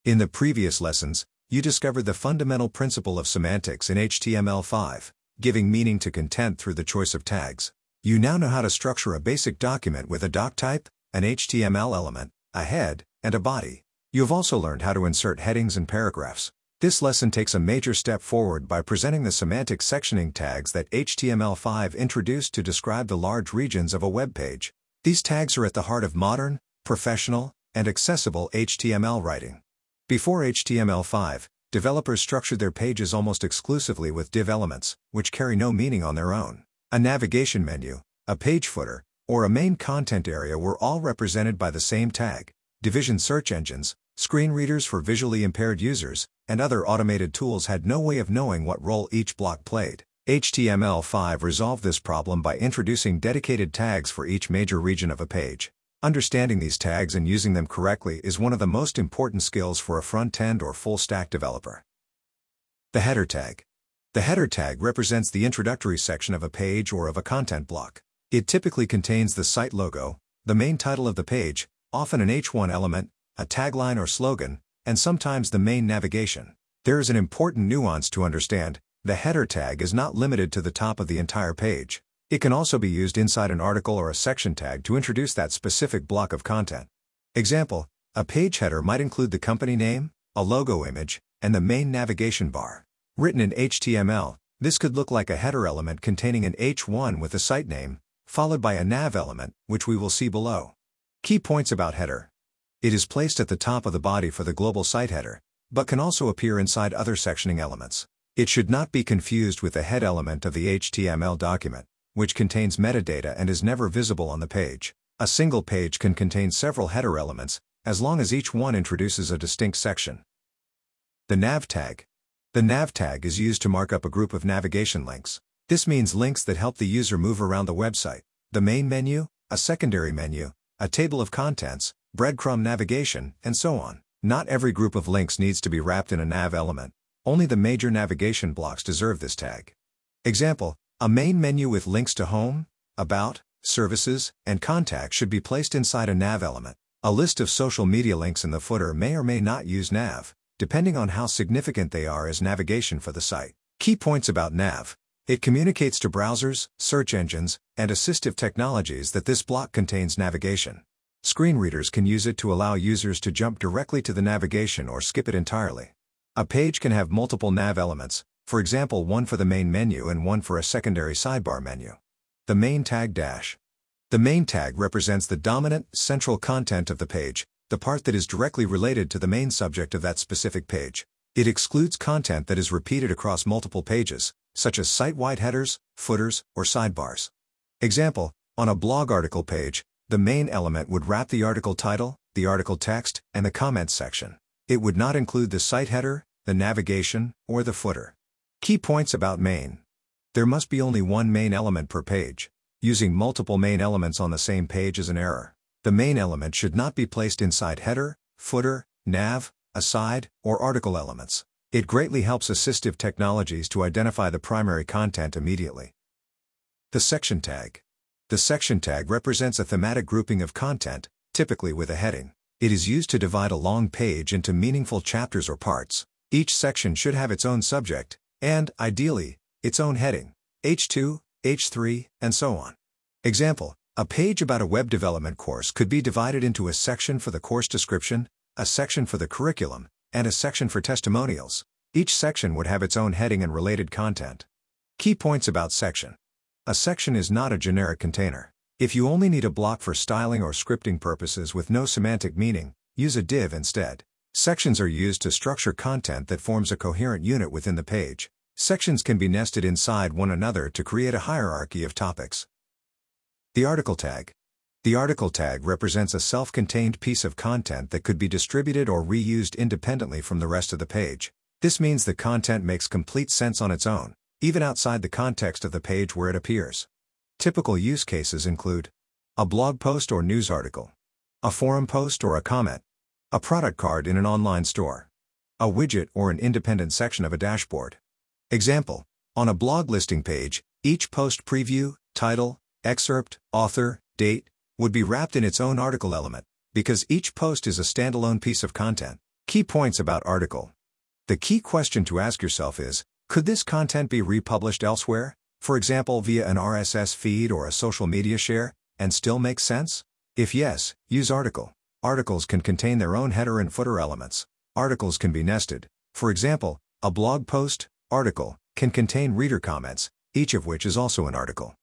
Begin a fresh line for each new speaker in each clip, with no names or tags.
In the previous lessons, you discovered the fundamental principle of semantics in HTML5, giving meaning to content through the choice of tags. You now know how to structure a basic document with a doc type, an HTML element, a head, and a body. You have also learned how to insert headings and paragraphs. This lesson takes a major step forward by presenting the semantic sectioning tags that HTML5 introduced to describe the large regions of a web page. These tags are at the heart of modern, professional, and accessible HTML writing. Before HTML5, developers structured their pages almost exclusively with div elements, which carry no meaning on their own. A navigation menu, a page footer, or a main content area were all represented by the same tag. Division search engines, screen readers for visually impaired users, and other automated tools had no way of knowing what role each block played. HTML5 resolved this problem by introducing dedicated tags for each major region of a page. Understanding these tags and using them correctly is one of the most important skills for a front-end or full-stack developer. The header tag. The header tag represents the introductory section of a page or of a content block. It typically contains the site logo, the main title of the page, often an H1 element, a tagline or slogan, and sometimes the main navigation. There is an important nuance to understand: the header tag is not limited to the top of the entire page. It can also be used inside an article or a section tag to introduce that specific block of content. Example: a page header might include the company name, a logo image, and the main navigation bar. Written in HTML, this could look like a header element containing an H1 with the site name, followed by a nav element, which we will see below. Key points about header. It is placed at the top of the body for the global site header, but can also appear inside other sectioning elements. It should not be confused with the head element of the HTML document, which contains metadata and is never visible on the page. A single page can contain several header elements, as long as each one introduces a distinct section. The nav tag. The nav tag is used to mark up a group of navigation links. This means links that help the user move around the website. The main menu, a secondary menu, a table of contents, breadcrumb navigation, and so on. Not every group of links needs to be wrapped in a nav element. Only the major navigation blocks deserve this tag. Example: a main menu with links to home, about, services, and contacts should be placed inside a nav element. A list of social media links in the footer may or may not use nav, depending on how significant they are as navigation for the site. Key points about nav. It communicates to browsers, search engines, and assistive technologies that this block contains navigation. Screen readers can use it to allow users to jump directly to the navigation or skip it entirely. A page can have multiple nav elements, for example one for the main menu and one for a secondary sidebar menu. The main tag dash. The main tag represents the dominant, central content of the page, the part that is directly related to the main subject of that specific page. It excludes content that is repeated across multiple pages, such as site-wide headers, footers, or sidebars. Example: on a blog article page, the main element would wrap the article title, the article text, and the comments section. It would not include the site header, the navigation, or the footer. Key points about main. There must be only one main element per page. Using multiple main elements on the same page is an error. The main element should not be placed inside header, footer, nav, aside, or article elements. It greatly helps assistive technologies to identify the primary content immediately. The section tag. The section tag represents a thematic grouping of content, typically with a heading. It is used to divide a long page into meaningful chapters or parts. Each section should have its own subject, and, ideally, its own heading, H2, H3, and so on. Example: a page about a web development course could be divided into a section for the course description, a section for the curriculum, and a section for testimonials. Each section would have its own heading and related content. Key points about section. A section is not a generic container. If you only need a block for styling or scripting purposes with no semantic meaning, use a div instead. Sections are used to structure content that forms a coherent unit within the page. Sections can be nested inside one another to create a hierarchy of topics. The article tag. The article tag represents a self-contained piece of content that could be distributed or reused independently from the rest of the page. This means the content makes complete sense on its own, even outside the context of the page where it appears. Typical use cases include a blog post or news article, a forum post or a comment, a product card in an online store, a widget or an independent section of a dashboard. Example: on a blog listing page, each post preview, title, excerpt, author, date, would be wrapped in its own article element, because each post is a standalone piece of content. Key points about article. The key question to ask yourself is, could this content be republished elsewhere, for example via an RSS feed or a social media share, and still make sense? If yes, use article. Articles can contain their own header and footer elements. Articles can be nested. For example, a blog post, article, can contain reader comments, each of which is also an article.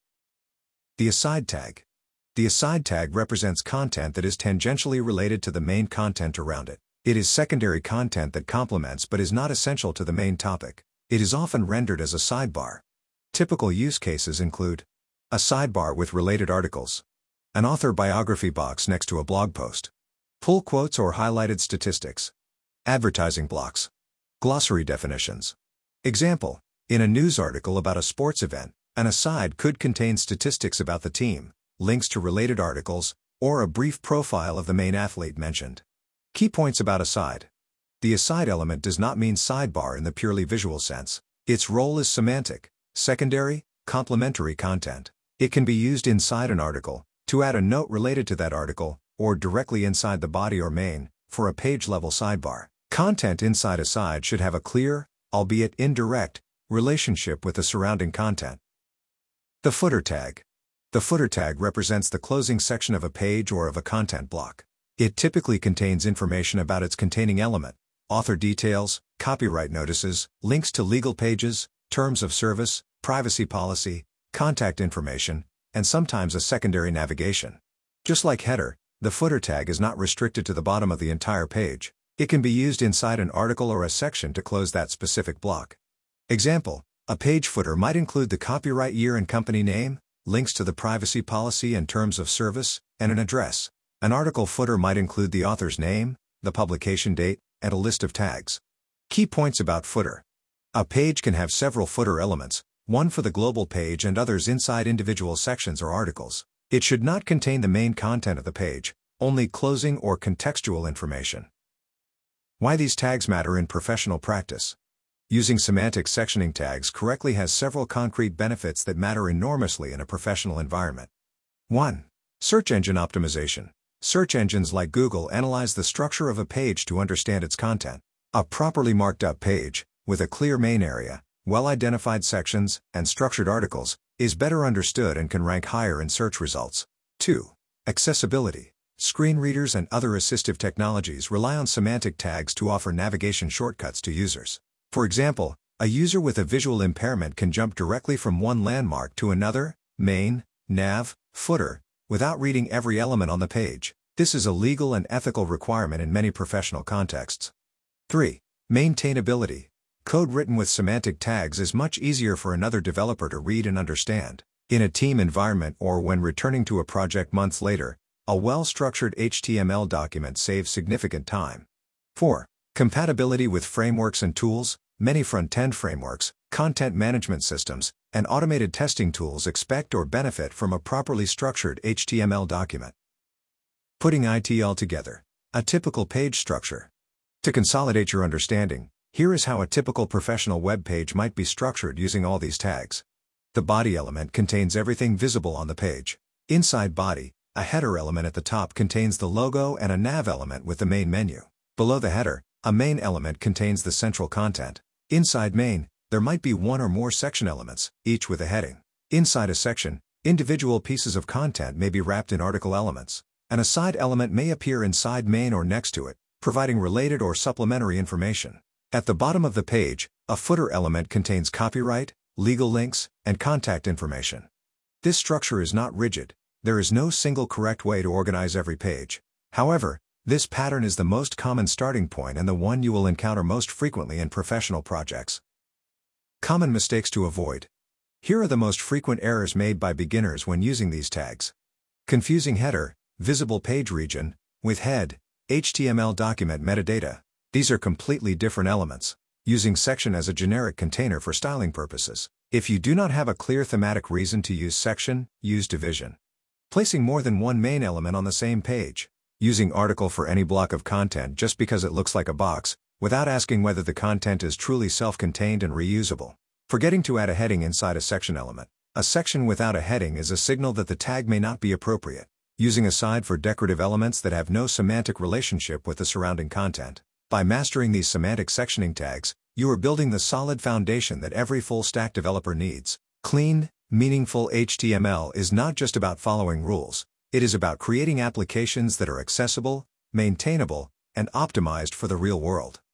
The aside tag. The aside tag represents content that is tangentially related to the main content around it. It is secondary content that complements but is not essential to the main topic. It is often rendered as a sidebar. Typical use cases include a sidebar with related articles, an author biography box next to a blog post, pull quotes or highlighted statistics, advertising blocks, glossary definitions. Example, in a news article about a sports event, an aside could contain statistics about the team, links to related articles, or a brief profile of the main athlete mentioned. Key points about aside. The aside element does not mean sidebar in the purely visual sense. Its role is semantic, secondary, complementary content. It can be used inside an article, to add a note related to that article, or directly inside the body or main, for a page-level sidebar. Content inside aside should have a clear, albeit indirect, relationship with the surrounding content. The footer tag. The footer tag represents the closing section of a page or of a content block. It typically contains information about its containing element, author details, copyright notices, links to legal pages, terms of service, privacy policy, contact information, and sometimes a secondary navigation. Just like header, the footer tag is not restricted to the bottom of the entire page. It can be used inside an article or a section to close that specific block. Example, a page footer might include the copyright year and company name, links to the privacy policy and terms of service, and an address. An article footer might include the author's name, the publication date, and a list of tags. Key points about footer. A page can have several footer elements, one for the global page and others inside individual sections or articles. It should not contain the main content of the page, only closing or contextual information. Why these tags matter in professional practice. Using semantic sectioning tags correctly has several concrete benefits that matter enormously in a professional environment. 1. Search engine optimization. Search engines like Google analyze the structure of a page to understand its content. A properly marked up page, with a clear main area, well-identified sections, and structured articles, is better understood and can rank higher in search results. 2. Accessibility. Screen readers and other assistive technologies rely on semantic tags to offer navigation shortcuts to users. For example, a user with a visual impairment can jump directly from one landmark to another, main, nav, footer, without reading every element on the page. This is a legal and ethical requirement in many professional contexts. 3. Maintainability. Code written with semantic tags is much easier for another developer to read and understand. In a team environment or when returning to a project months later, a well-structured HTML document saves significant time. 4. Compatibility with frameworks and tools. Many front-end frameworks, content management systems, and automated testing tools expect or benefit from a properly structured HTML document. Putting it all together. A typical page structure. To consolidate your understanding, here is how a typical professional web page might be structured using all these tags. The body element contains everything visible on the page. Inside body, a header element at the top contains the logo and a nav element with the main menu. Below the header, a main element contains the central content. Inside main, there might be one or more section elements, each with a heading. Inside a section, individual pieces of content may be wrapped in article elements. An aside element may appear inside main or next to it, providing related or supplementary information. At the bottom of the page, a footer element contains copyright, legal links, and contact information. This structure is not rigid. There is no single correct way to organize every page. However, this pattern is the most common starting point and the one you will encounter most frequently in professional projects. Common mistakes to avoid. Here are the most frequent errors made by beginners when using these tags. Confusing header, visible page region, with head, HTML document metadata. These are completely different elements. Using section as a generic container for styling purposes. If you do not have a clear thematic reason to use section, use division. Placing more than one main element on the same page. Using article for any block of content just because it looks like a box, without asking whether the content is truly self-contained and reusable. Forgetting to add a heading inside a section element. A section without a heading is a signal that the tag may not be appropriate. Using aside for decorative elements that have no semantic relationship with the surrounding content. By mastering these semantic sectioning tags, you are building the solid foundation that every full-stack developer needs. Clean, meaningful HTML is not just about following rules. It is about creating applications that are accessible, maintainable, and optimized for the real world.